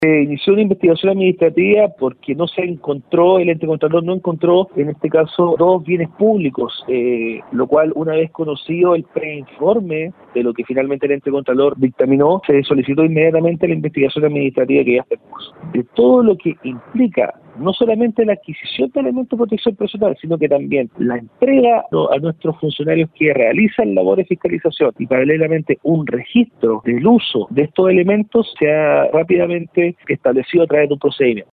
Se inició una investigación administrativa porque no se encontró, el ente contralor no encontró, en este caso, dos bienes públicos, lo cual, una vez conocido el preinforme de lo que finalmente el ente contralor dictaminó, se solicitó inmediatamente la investigación administrativa que ya está en curso. De todo lo que implica no solamente la adquisición de elementos de protección personal, sino que también la entrega a nuestros funcionarios que realizan labores de fiscalización y paralelamente un registro del uso de estos elementos se ha rápidamente establecido a través de un procedimiento.